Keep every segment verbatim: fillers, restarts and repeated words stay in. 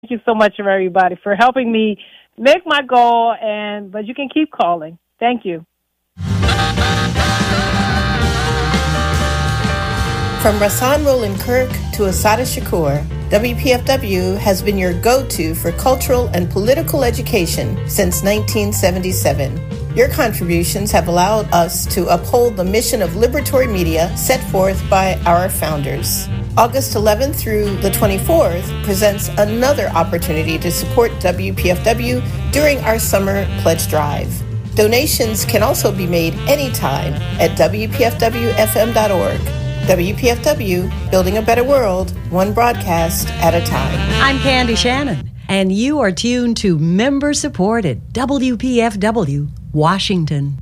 you so much, everybody, for helping me make my goal. And but you can keep calling. Thank you. From Rahsaan Roland Kirk to Asada Shakur, W P F W has been your go-to for cultural and political education since nineteen seventy-seven. Your contributions have allowed us to uphold the mission of liberatory media set forth by our founders. August eleventh through the twenty-fourth presents another opportunity to support W P F W during our summer pledge drive. Donations can also be made anytime at W P F W F M dot org. W P F W, building a better world, one broadcast at a time. I'm Candy Shannon, and you are tuned to member-supported W P F W, Washington.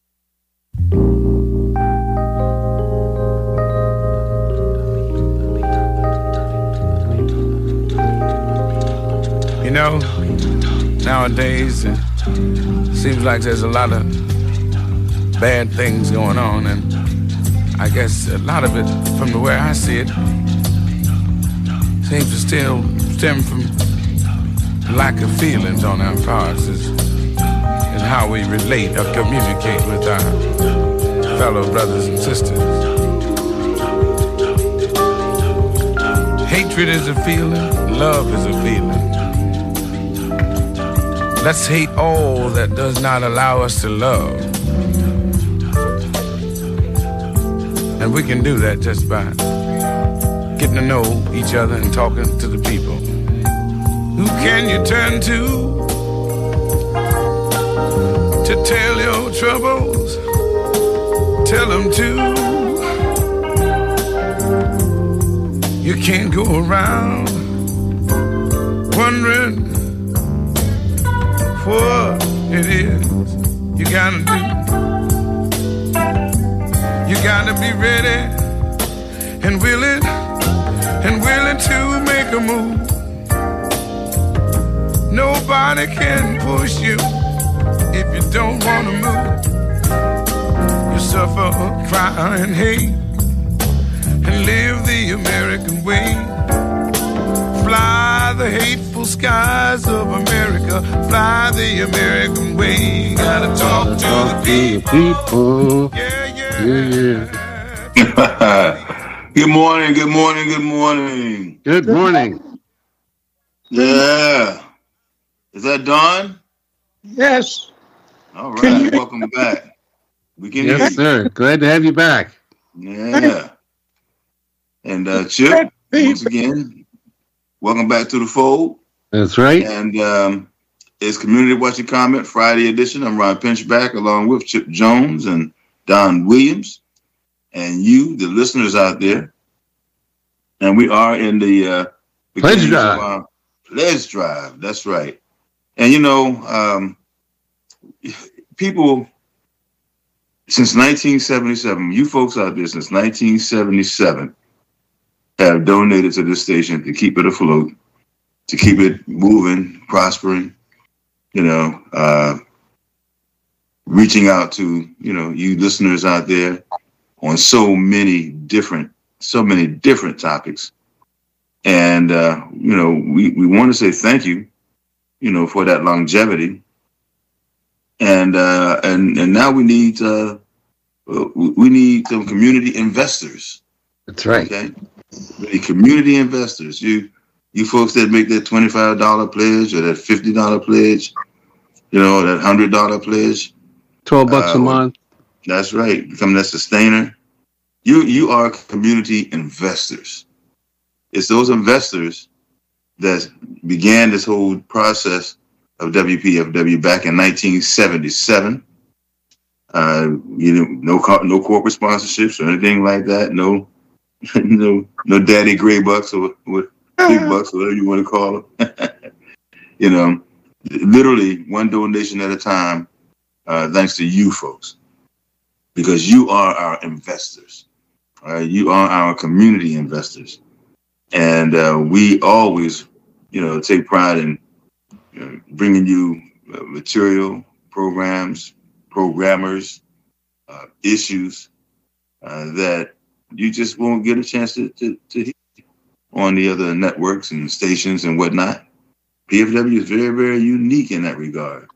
You know, nowadays it seems like there's a lot of bad things going on, and I guess a lot of it, from the way I see it, seems to still stem from lack of feelings on our parts and how we relate or communicate with our fellow brothers and sisters. Hatred is a feeling, love is a feeling. Let's hate all that does not allow us to love. And we can do that just by getting to know each other and talking to the people. Who can you turn to to tell your troubles? Tell them to. You can't go around wondering what it is you gotta do. You gotta be ready and willing, and willing to make a move. Nobody can push you if you don't wanna move. You suffer, cry, and hate, and live the American way. Fly the hateful skies of America, fly the American way. Gotta talk to the people. Yeah, yeah. Yeah, yeah. Good morning, good morning, good morning. Good morning. Yeah. Is that Don? Yes. All right, welcome back. We can yes, hear you. Sir. Glad to have you back. Yeah. And uh, Chip, once again, welcome back to the fold. That's right. And um, it's Community Watching Comment Friday edition. I'm Ron Pinchback along with Chip Jones and Don Williams, and you, the listeners out there. And we are in the uh, pledge drive. Pledge drive. That's right. And you know, um, people since nineteen seventy-seven, you folks out there since nineteen seventy-seven have donated to this station to keep it afloat, to keep it moving, prospering. You know. Uh, reaching out to, you know, you listeners out there on so many different, so many different topics. And, uh, you know, we, we want to say thank you, you know, for that longevity. And, uh, and, and now we need, uh, we need some community investors. That's right. Okay. We need community investors. You, you folks that make that twenty-five dollars pledge or that fifty dollars pledge, you know, that one hundred dollars pledge. twelve bucks uh, a month. That's right. Become that sustainer. You you are community investors. It's those investors that began this whole process of W P F W back in nineteen seventy-seven. Uh, you know, no no corporate sponsorships or anything like that. No, no, no daddy gray bucks or what big bucks, whatever you want to call them. You know, literally one donation at a time. Uh, thanks to you folks, because you are our investors. All right? You are our community investors. And uh, we always, you know, take pride in you know, bringing you uh, material, programs, programmers, uh, issues uh, that you just won't get a chance to, to, to hear on the other networks and stations and whatnot. P F W is very, very unique in that regard.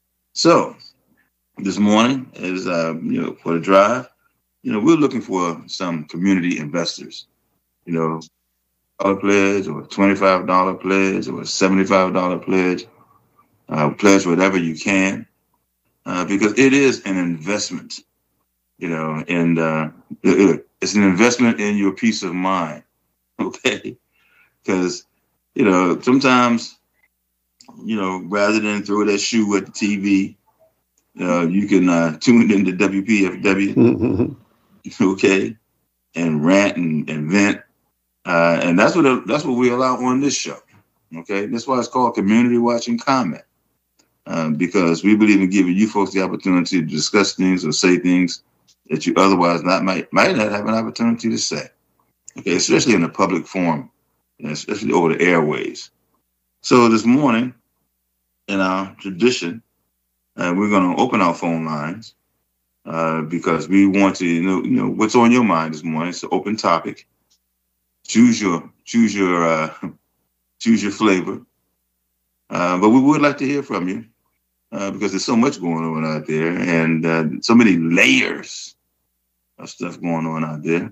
So this morning is, uh, you know, for the drive, you know, we're looking for some community investors, you know, a pledge or a twenty-five dollars pledge or a seventy-five dollars pledge, uh, pledge whatever you can, uh, because it is an investment, you know, and uh, it, it's an investment in your peace of mind, okay? Because, you know, sometimes, you know, rather than throw that shoe at the T V, uh, you can uh, tune into W P F W, okay, and rant and, and vent. Uh, and that's what that's what we allow on this show, okay? That's why it's called Community Watch and Comment, um, because we believe in giving you folks the opportunity to discuss things or say things that you otherwise not might might not have an opportunity to say, okay? Especially in a public forum, and especially over the airways. So this morning, in our tradition, uh, we're going to open our phone lines uh, because we want to you know you know what's on your mind this morning. It's an open topic. Choose your choose your uh, choose your flavor, uh, but we would like to hear from you uh, because there's so much going on out there and uh, so many layers of stuff going on out there.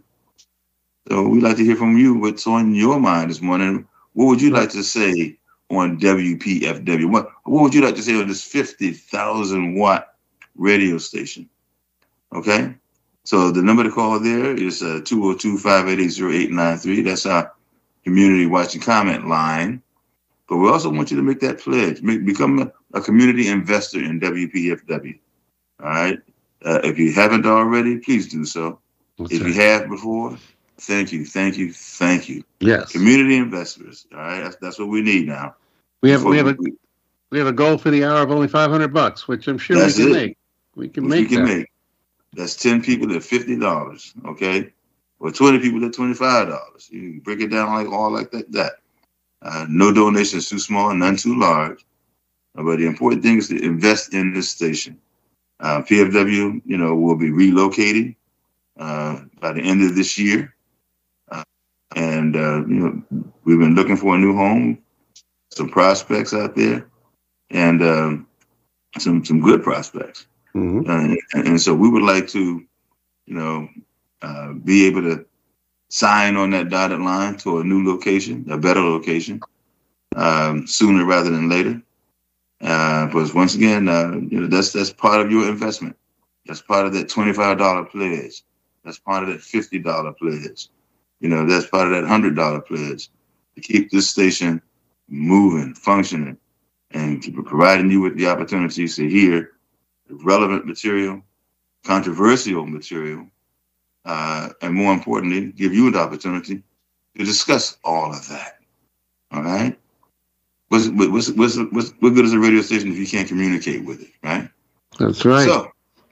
So we'd like to hear from you. What's on your mind this morning? What would you like to say on W P F W? What What would you like to say on this fifty thousand watt radio station? Okay. So the number to call there is uh, two oh two, five eight eight, oh eight nine three. That's our community watch and comment line. But we also want you to make that pledge. Make, become a, a community investor in W P F W. All right? Uh, if you haven't already, please do so. That's if right. you have before, thank you, thank you, thank you. Yes. Community investors. All right? That's, that's what we need now. We have we have a we have a goal for the hour of only five hundred bucks, which I'm sure we can it. make. We can which make we can that. Make. That's ten people at fifty dollars, okay? Or twenty people at twenty-five dollars. You can break it down like all like that. that. Uh, no donations too small, none too large. Uh, but the important thing is to invest in this station. Uh, P F W, you know, will be relocating uh, by the end of this year. Uh, and, uh, you know, we've been looking for a new home, some prospects out there, and um, some some good prospects. Mm-hmm. Uh, and, and so we would like to, you know, uh, be able to sign on that dotted line to a new location, a better location, um, sooner rather than later. Uh, but once again, uh, you know, that's that's part of your investment. That's part of that twenty-five dollars pledge. That's part of that fifty dollars pledge. You know, that's part of that one hundred dollars pledge to keep this station moving, functioning, and keep providing you with the opportunities to hear relevant material, controversial material, uh, and more importantly, give you the opportunity to discuss all of that. All right? What's, what's, what's, what's, what good is a radio station if you can't communicate with it, right? That's right. So,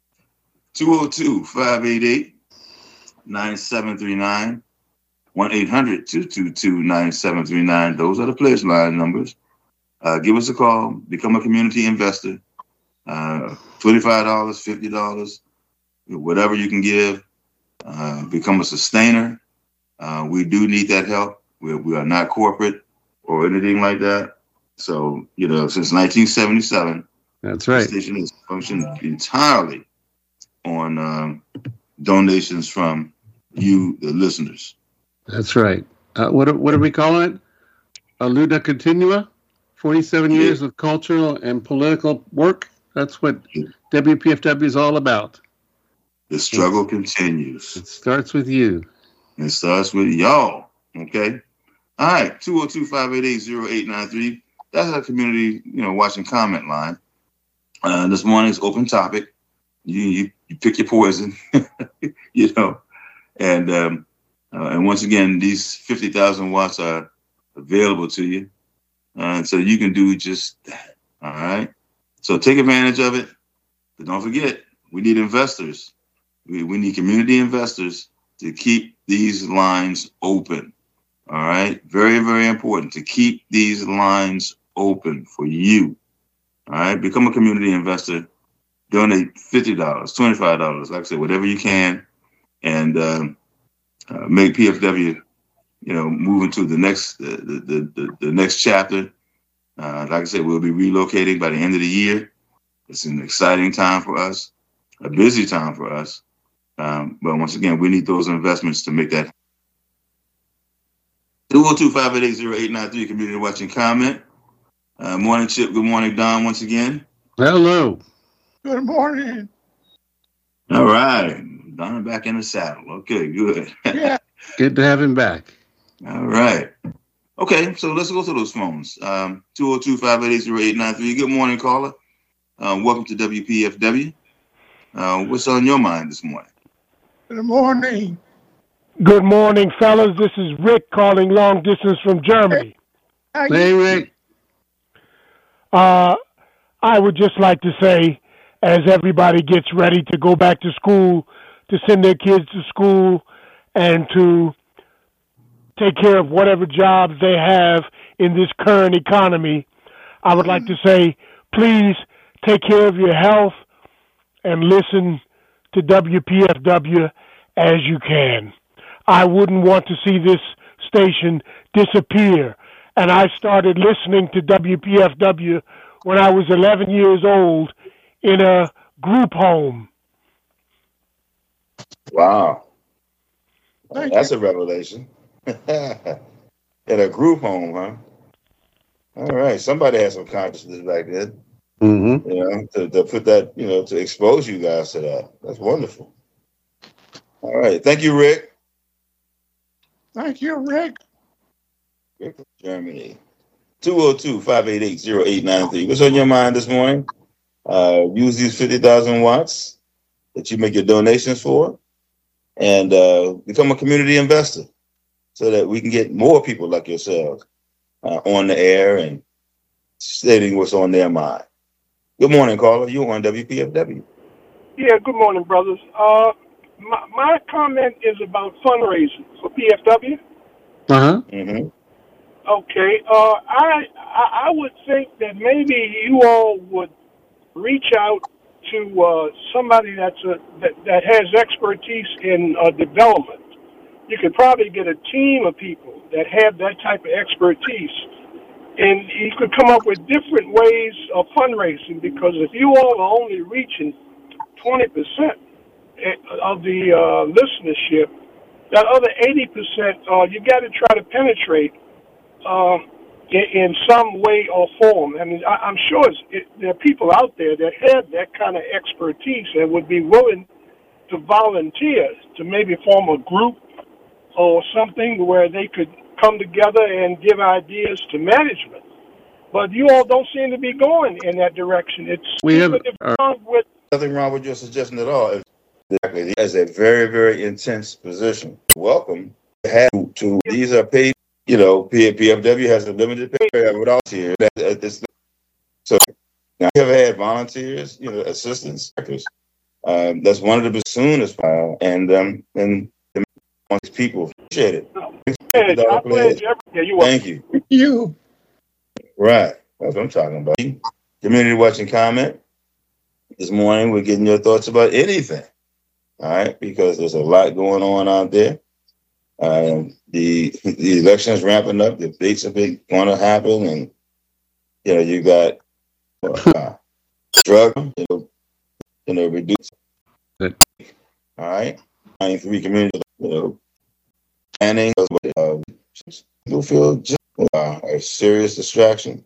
two oh two, five eight eight, nine seven three nine, one eight hundred, two two two, nine seven three nine. Those are the pledge line numbers. Uh, give us a call. Become a community investor. Uh, twenty-five dollars, fifty dollars, whatever you can give. Uh, become a sustainer. Uh, we do need that help. We, we are not corporate or anything like that. So, you know, since nineteen seventy-seven, that's right. The station has functioned entirely on um, donations from you, the listeners. That's right. Uh, what what are we calling it? A Luda Continua? forty-seven yeah. years of cultural and political work. That's what W P F W is all about. The struggle continues. It starts with you. It starts with y'all. Okay. All right. two oh two, five eight eight, oh eight nine three. That's our community, you know, watching comment line. Uh, this morning's open topic. You you, you pick your poison, you know. And um, uh, and once again, these fifty thousand watts are available to you. Uh, so you can do just that. All right. So take advantage of it. But don't forget, we need investors. We, we need community investors to keep these lines open. All right. Very, very important to keep these lines open for you. All right. Become a community investor. Donate fifty dollars, twenty-five dollars, like I said, whatever you can. And um, uh, make P F W, you know, move into the next, the, the, the, the next chapter. Uh, like I said, we'll be relocating by the end of the year. It's an exciting time for us, a busy time for us. Um, but once again, we need those investments to make that. two oh two, five eight eight, oh eight nine three, community watching comment. Uh, morning, Chip. Good morning, Don, once again. Hello. Good morning. All right. Don back in the saddle. Okay, good. Yeah. Good to have him back. All right. Okay, so let's go through those phones. Um, two oh two, five eight eight, oh eight nine three. Good morning, caller. Um, welcome to W P F W. Uh, what's on your mind this morning? Good morning. Good morning, fellas. This is Rick calling long distance from Germany. Hey, Rick. Uh, I would just like to say, as everybody gets ready to go back to school, to send their kids to school and to take care of whatever jobs they have in this current economy, I would like to say, please take care of your health and listen to W P F W as you can. I wouldn't want to see this station disappear. And I started listening to W P F W when I was eleven years old in a group home. Wow. Thank That's you. a revelation. In a group home, huh? All right. Somebody had some consciousness back then. Mm-hmm. You know, to, to put that, you know, to expose you guys to that. That's wonderful. All right. Thank you, Rick. Thank you, Rick. Rick from Germany. two oh two, five eight eight, oh eight nine three. What's on your mind this morning? Uh, use these fifty thousand watts that you make your donations for and uh, become a community investor so that we can get more people like yourselves uh, on the air and stating what's on their mind. Good morning, caller. You're on W P F W. Yeah, good morning, brothers. Uh, my, my comment is about fundraising for P F W. Uh-huh. Mm-hmm. Okay. Uh, I, I I would think that maybe you all would reach out to uh, somebody that's a, that, that has expertise in uh, development. You could probably get a team of people that have that type of expertise. And you could come up with different ways of fundraising, because if you all are only reaching twenty percent of the uh, listenership, that other eighty percent, uh, you got to try to penetrate uh, in, in some way or form. I mean, I, I'm sure it's, it, there are people out there that have that kind of expertise and would be willing to volunteer to maybe form a group or something where they could come together and give ideas to management. But you all don't seem to be going in that direction. It's we have uh, with nothing wrong with your suggestion at all. Exactly. He has a very, very intense position. Welcome to have to these are paid, you know, P F W has a limited pay without here. So now you have had volunteers, you know, assistants, um, that's one of the soonest uh, and um and the people appreciate it. Hey, I pledge every, yeah, you Thank you. You. Right. That's what I'm talking about. Community watching comment. This morning we're getting your thoughts about anything. All right, because there's a lot going on out there. Um, the the election is ramping up. The debates are going to happen, and you know you got uh, drug, you know, you know, reduce. All right, ninety-three community, you know, planning. Uh, people feel just uh, a serious distraction.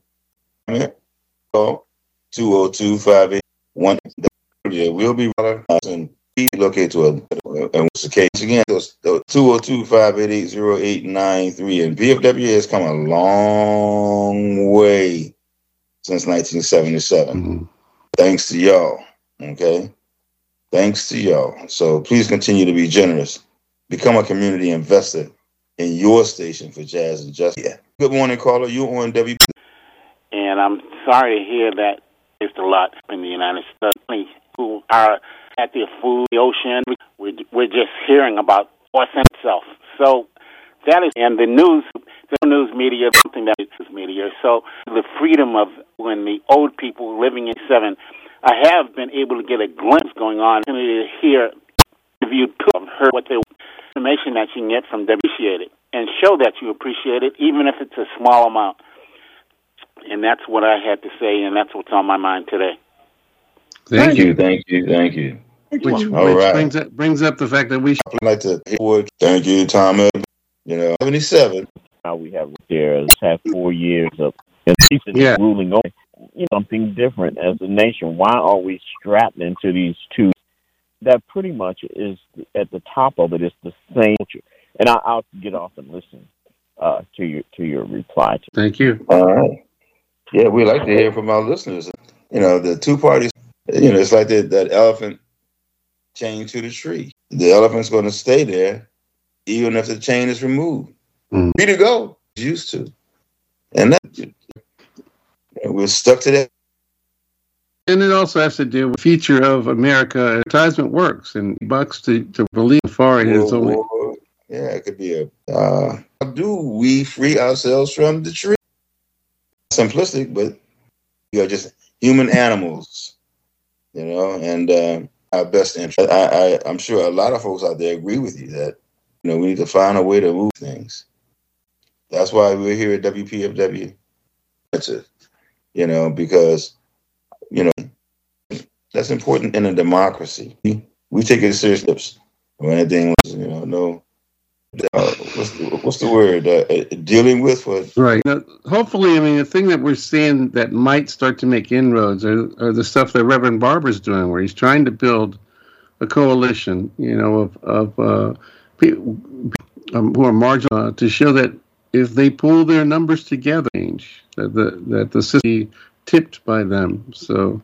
So two oh two, five eight one. We'll be and located to a, and what's the case again? two oh two, five eight eight, oh eight nine three. And P F W has come a long way since nineteen seventy-seven. Mm-hmm. Thanks to y'all. Okay. Thanks to y'all. So please continue to be generous. Become a community investor in your station for Jazz and Justice. Yeah. Good morning, caller. You're on W P. And I'm sorry to hear that there's a lot in the United States who are at the food, the ocean. We're, we're just hearing about what's in itself. So that is, and the news, the news media, something that is media. So the freedom of when the old people living in seven, I have been able to get a glimpse going on and to hear, interviewed people, heard what the information that you can get from them, appreciate it, and show that you appreciate it, even if it's a small amount. And that's what I had to say, and that's what's on my mind today. Thank, thank you, thank you, thank you. Which, which right. brings, up, brings up the fact that we should I'd like to hear thank you, Tom. You know, seventy-seven. Now we have there have four years of yeah. ruling over you know, something different as a nation. Why are we strapped into these two? That pretty much is at the top of it is the same. And I, I'll get off and listen uh, to your to your reply. To Thank you. All right. Yeah, we like to hear from our listeners. You know, the two parties. You know, it's like that that elephant chained to the tree. The elephant's going to stay there, even if the chain is removed. Mm. Free to go, used to, and that and we're stuck to that. And it also has to do with the future of America. Advertisement works, and bucks to, to believe far it is only. Yeah, it could be a. Uh, how do we free ourselves from the tree? Simplistic, but we are just human animals, you know, and uh, our best interest. I, I, I'm sure a lot of folks out there agree with you that you know we need to find a way to move things. That's why we're here at W P F W. That's it, you know, because. You know, that's important in a democracy. We, we take it seriously. Or anything, you know, no. Uh, what's, the, what's the word? Uh, dealing with what? Right. Now, hopefully, I mean, the thing that we're seeing that might start to make inroads are, are the stuff that Reverend Barber's doing, where he's trying to build a coalition, you know, of, of uh, people um, who are marginal uh, to show that if they pull their numbers together, change that the that the system. Tipped by them, so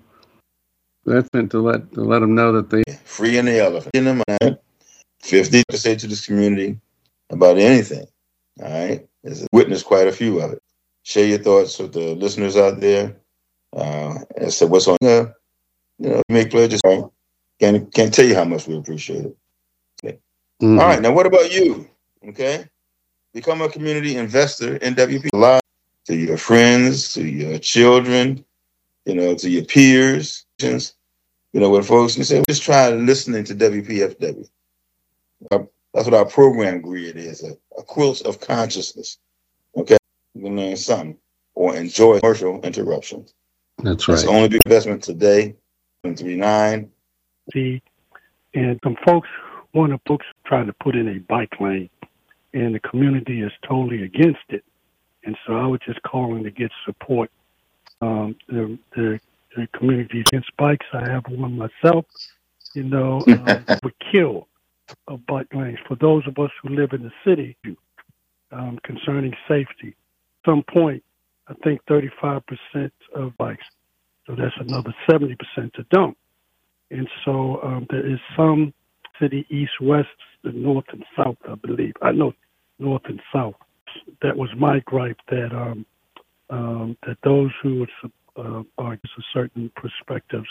that's meant to let to let them know that they free in the elephant in the mind. Fifty to say to this community about anything. All right, there's witnessed quite a few of it. Share your thoughts with the listeners out there. Uh, and so what's on there? You know, make pledges. Can't can't tell you how much we appreciate it. Okay. Mm-hmm. All right, now what about you? Okay, become a community investor in W P Live. To your friends, to your children, you know, to your peers, you know, what folks can say, just try listening to W P F W. That's what our program grid is, a, a quilt of consciousness. Okay? You can learn something or enjoy commercial interruptions. That's right. That's the only big investment today, seven three nine. See, and some folks, one of the folks trying to put in a bike lane, and the community is totally against it. And so I was just calling to get support. Um, the, the, the community against bikes, I have one myself, you know, um, would kill a bike lane for those of us who live in the city um, concerning safety. At some point, I think thirty-five percent of bikes, so that's another seventy percent to dump. And so um, there is some city east, west, the north and south, I believe. I know north and south. That was my gripe, that um, um, that those who uh, are a certain perspectives.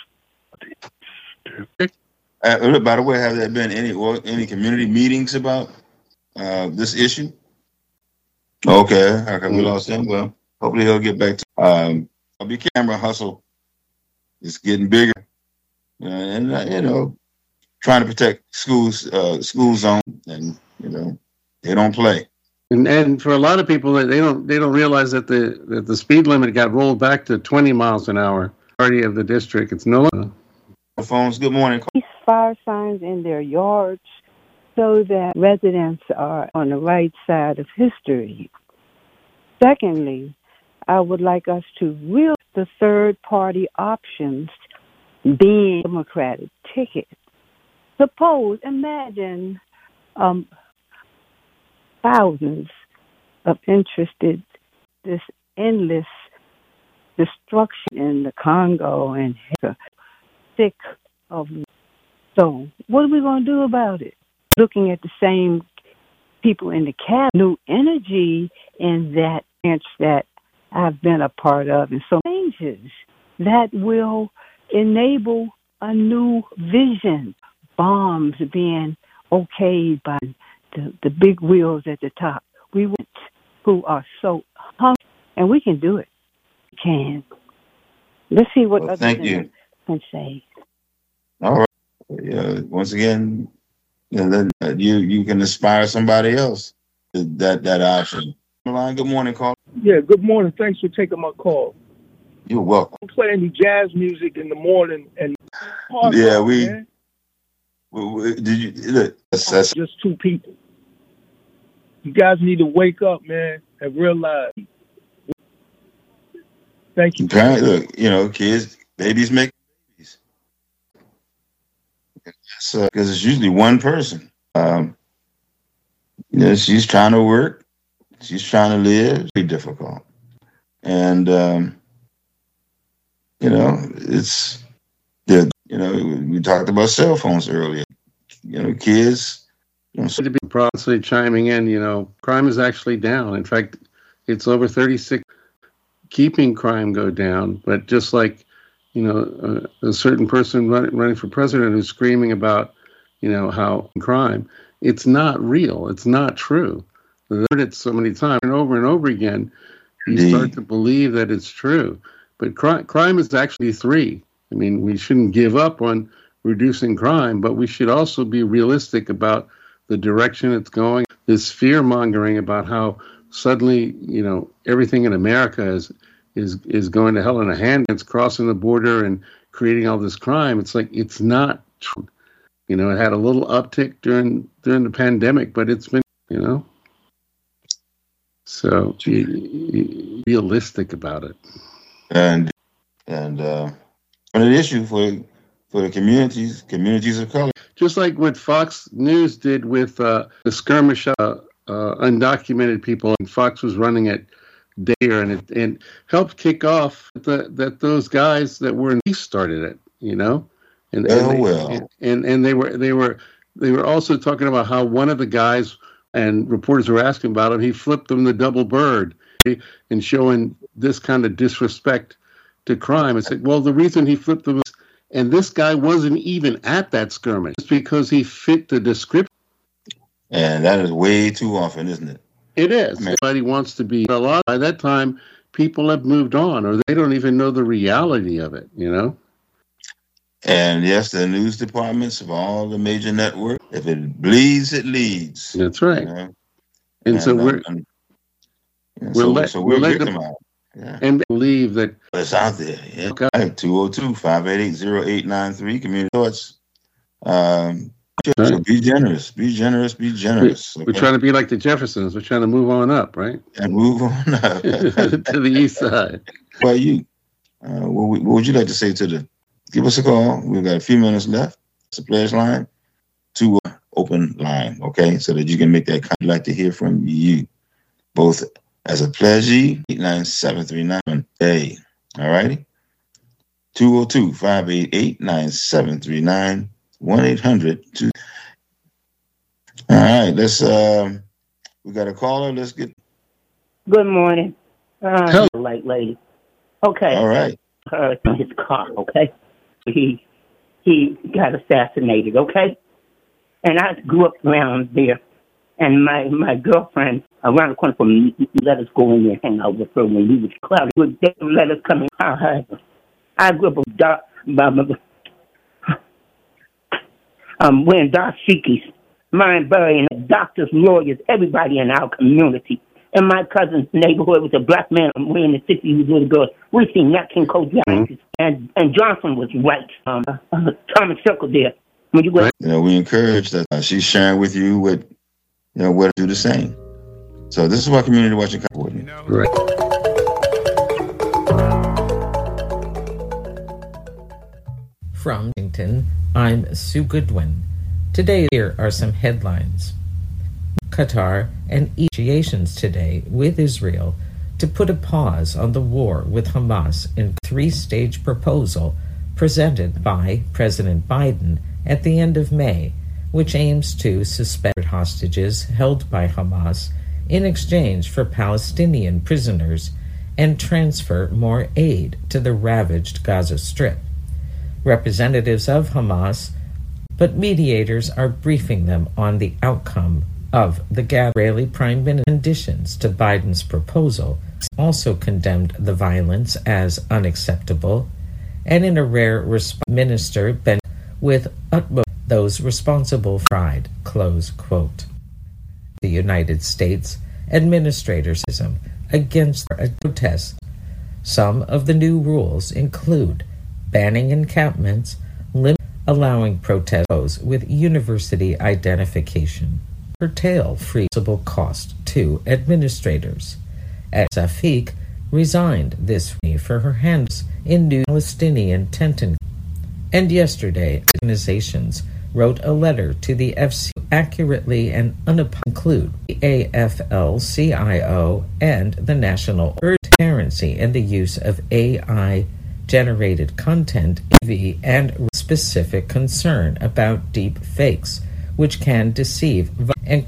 Uh, by the way, have there been any any community meetings about uh, this issue? Okay, how come we lost him? Well, hopefully he'll get back to. Um, the camera hustle is getting bigger, uh, and uh, you know, trying to protect schools, uh, school zone, and you know, they don't play. And and for a lot of people, they don't they don't realize that the that the speed limit got rolled back to twenty miles an hour. Party of the district, it's no longer. Phones. Good morning. These fire signs in their yards so that residents are on the right side of history. Secondly, I would like us to realize the third party options being Democratic ticket. Suppose, imagine. Um, Thousands of interested, this endless destruction in the Congo and sick of. So, what are we going to do about it? Looking at the same people in the cabinet, new energy in that branch that I've been a part of, and so changes that will enable a new vision. Bombs being okayed by The, the big wheels at the top. We want who are so hungry, and we can do it. We can. Let's see what well, others thank you. can say. All right. Uh, once again, you know, then, uh, you you can inspire somebody else. That that option. Good morning, Carl. Yeah. Good morning. Thanks for taking my call. You're welcome. I'm playing the jazz music in the morning and yeah, we, we, we did you look? That's, that's just two people. You guys need to wake up, man, and realize. Thank you. Apparently, look, you know, kids, babies make babies. Because uh, it's usually one person. Um, you know, she's trying to work. She's trying to live. It's pretty difficult. And, um, you know, it's, the, you know, we talked about cell phones earlier. You know, kids. You know, so to be probably chiming in, you know, crime is actually down. In fact, it's over thirty-six. Keeping crime go down, but just like, you know, a, a certain person run, running for president who's screaming about, you know, how crime, it's not real. It's not true. I've heard it so many times and over and over again. You Indeed. start to believe that it's true. But cri- crime is actually three. I mean, we shouldn't give up on reducing crime, but we should also be realistic about the direction it's going. This fear-mongering about how suddenly, you know, everything in America is is is going to hell in a hand. It's crossing the border and creating all this crime. It's like, it's not true. You know, it had a little uptick during during the pandemic, but it's been, you know, so be, be realistic about it. And and uh, an issue for for the communities communities of color. Just like what Fox News did with uh, the skirmish of uh, uh, undocumented people, and Fox was running it there, and it and helped kick off the, that those guys that were in the East started it, you know, and oh, and, they, well. and and and they were they were they were also talking about how one of the guys, and reporters were asking about him, he flipped them the double bird and showing this kind of disrespect to crime. It's like, well, the reason he flipped them, and this guy wasn't even at that skirmish, it's because he fit the description. And that is way too often, isn't it? It is. Everybody wants to be a lot. By that time, people have moved on, or they don't even know the reality of it, you know? And yes, the news departments of all the major networks, if it bleeds, it leads. That's right. You know? and, and so we're, um, we're, so, let, so we're, we're victimized. Yeah. And believe that it's out there. Yeah. Okay. two oh two, five eight eight, oh eight nine three, community thoughts. Um, Right. So be generous, be generous, be generous. Okay? We're trying to be like the Jeffersons. We're trying to move on up, right? And move on up to the east side. Well, you, uh, what, what would you like to say to the? Give us a call. We've got a few minutes left. It's a pledge line, to uh, open line, okay, so that you can make that. I'd like to hear from you, both as a pledgee. Eight nine seven three nine. Hey, all righty. two oh two, five eight eight, nine seven three nine. one eight hundred two All right, let's, um, we got a caller. Let's get. Good morning. Uh, light lady. Okay. All right. Heard from his car, okay? He, he got assassinated, okay? And I grew up around there. And my, my girlfriend, around the corner from me, let us go in there and hang out with her when we was cloudy. Would they let us come in our house. I grew up with dark, um, wearing dashikis, Marion Barry, and doctors, lawyers, everybody in our community. In my cousin's neighborhood was a black man wearing the sixties little girls. We seen Nat King Cole Johnson, and and Johnson was right. Um, uh, Thomas Circle there. When you go, you know, we encourage that uh, she's sharing with you what, you know, what to do the same. So this is why community watching important. Right. From Washington, I'm Sue Goodwin. Today, here are some headlines. Qatar and negotiations today with Israel to put a pause on the war with Hamas in a three-stage proposal presented by President Biden at the end of May, which aims to suspend hostages held by Hamas in exchange for Palestinian prisoners and transfer more aid to the ravaged Gaza Strip. Representatives of Hamas, but mediators are briefing them on the outcome of the Israeli Prime Minister's conditions to Biden's proposal, also condemned the violence as unacceptable, and in a rare response, Minister Ben with utmost those responsible for pride, close quote. The United States administrators against a protest Some of the new rules include banning encampments, limit allowing protests with university identification, curtail freezable cost to administrators. Safiq resigned this week for her hands in new Palestinian tension. And yesterday, organizations wrote a letter to the F C accurately and unapologetically include the A F L C I O and the National Transparency in the use of A I-generated content and specific concern about deep fakes, which can deceive and